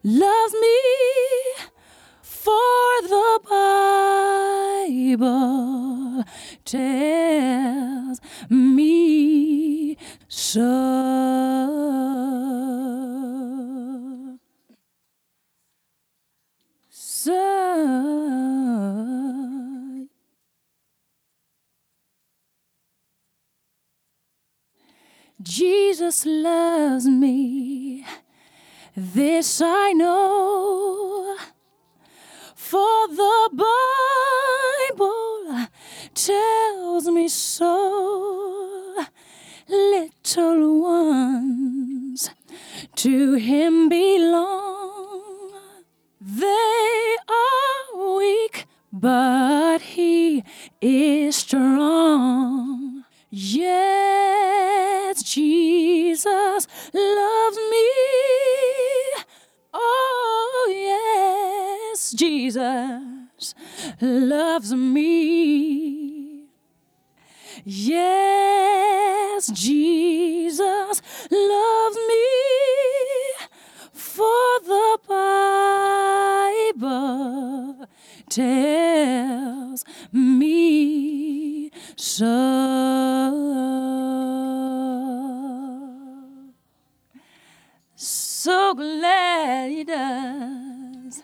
loves me, for the Bible tells me so. Jesus loves me, this I know, for the Bible tells me so. Little ones to him belong. They are weak, but he is strong. Yes, Jesus loves me. Oh, yes, Jesus loves me. Yes, Jesus loves me, for the Bible tells me so. So glad he does.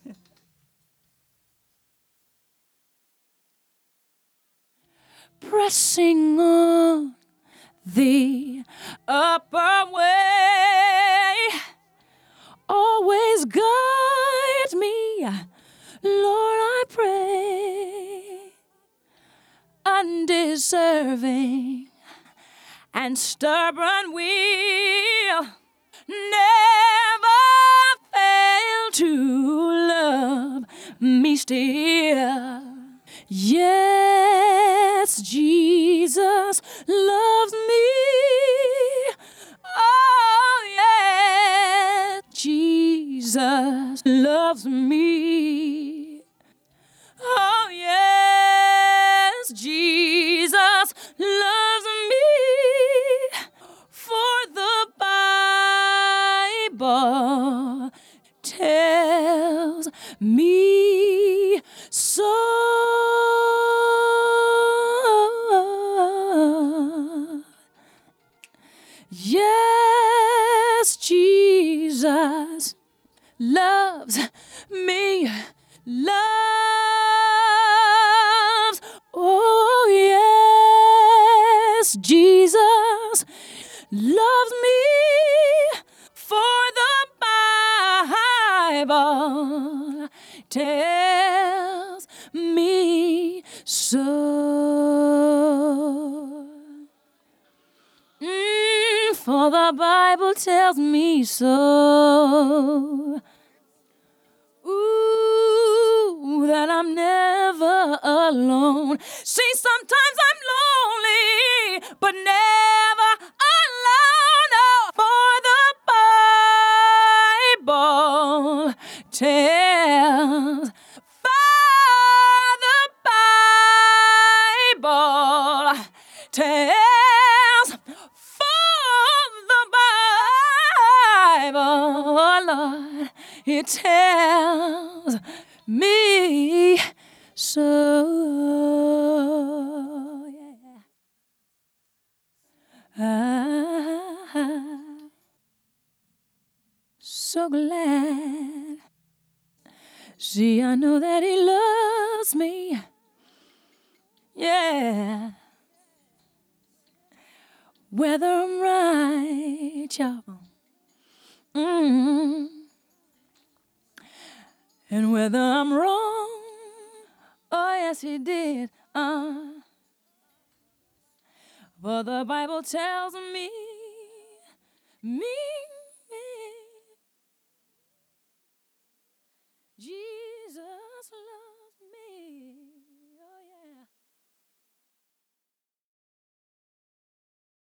Pressing on the upper way, always guide me, Lord, I pray. Undeserving and stubborn will never fail to love me still. Yes, Jesus loves me. Oh, yeah, Jesus loves me. Oh, yes, Jesus loves me, for the Bible tells me so. Yes, Jesus loves me, loves. Oh, yes, Jesus loves me, for the Bible tells me so. For the Bible tells me so. Ooh, that I'm never alone. See, sometimes I'm lonely, but never alone. Oh, for the Bible tells. For the Bible tells. For the Bible, Lord, it tells me so. Yeah. So glad. See, I know that he loves me. Yeah. Whether I'm right, y'all. And whether I'm wrong, oh yes, he did. For the Bible tells me